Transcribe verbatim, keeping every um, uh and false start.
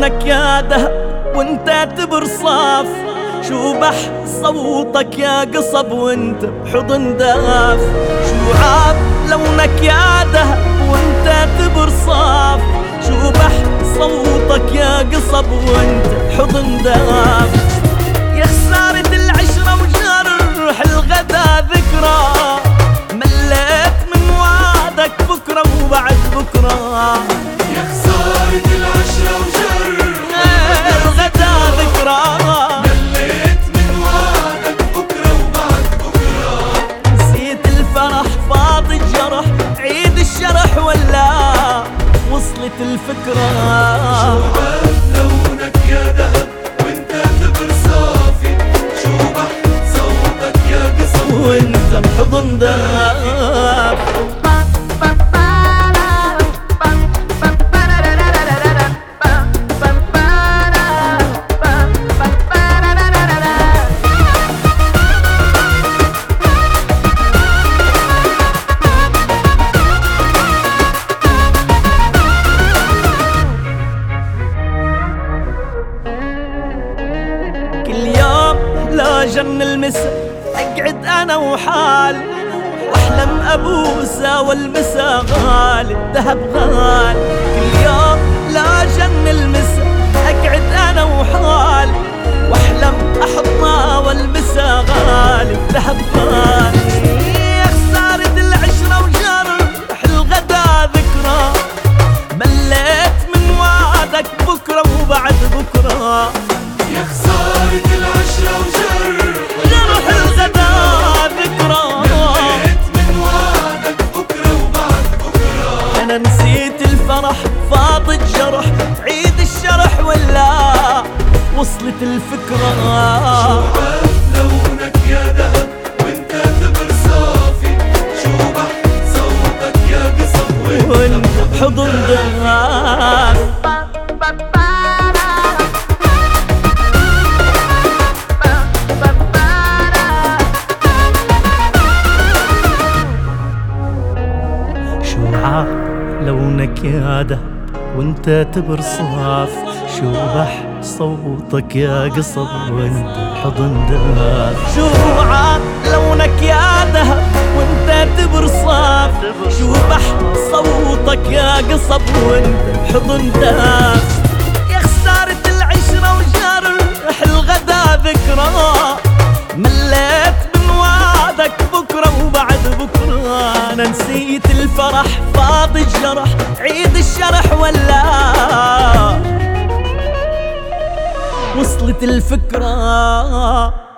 لونك يا دهب وانت تبرصاف، شو بح صوتك يا قصب وانت بحضن داف. شو عاب لونك يا دهب وانت تبرصاف، شو بح صوتك يا قصب وانت بحضن داف. يا خسارة العشرة وجرح الغدا ذكرى، مليت من وعدك بكرة وبعد بكرة. يا خسارة العشرة وجرح الغدا ذكرى، مليت من وعدك بكرة وبعد بكرة. نسيت الفرح فاضي الجرح، عيد الشرح ولا وصلت الفكرة. شو عاد لونك يا دهب وانت تبر صافي، شو بح صوتك يا قصب وانت بحضن داف. كل يوم لا جن المسا اقعد انا وحالي، واحلم ابوسه والمسا غالي الذهب غالي. كل يوم لا جن المسا اقعد انا وحالي، واحلم احضنها والمسا غالي الذهب غالي. يا خسارة العشرة وجرح الغدا ذكرى، مليت من وعدك بكرة وبعد بكرة. يا خسارة العشرة وجرح جرح الغدا ذكرى، مليت من وعدك بكرة وبعد بكرة. أنا نسيت الفرح فاضي الجرح، عيد الشرح ولا وصلت الفكرة. شو عاد لونك يا دهب وانت تبر صافي، شو بح صوتك يا قصب وانت بحضن داف. شو عاب لونك يا دهب وانت تبرصاف، شو بح صوتك يا قصب وانت بحضن داف. شو عاب لونك يا دهب وانت تبرصاف، شو بح صوتك يا قصب وانت بحضن داف. يا خسارة العشرة وجرح الغدا ذكرى، مليت من وعدك بكرة وبعد بكرة. أنا نسيت الفرح فاضي الجرح، عيد الشرح ولا وصلت الفكرة.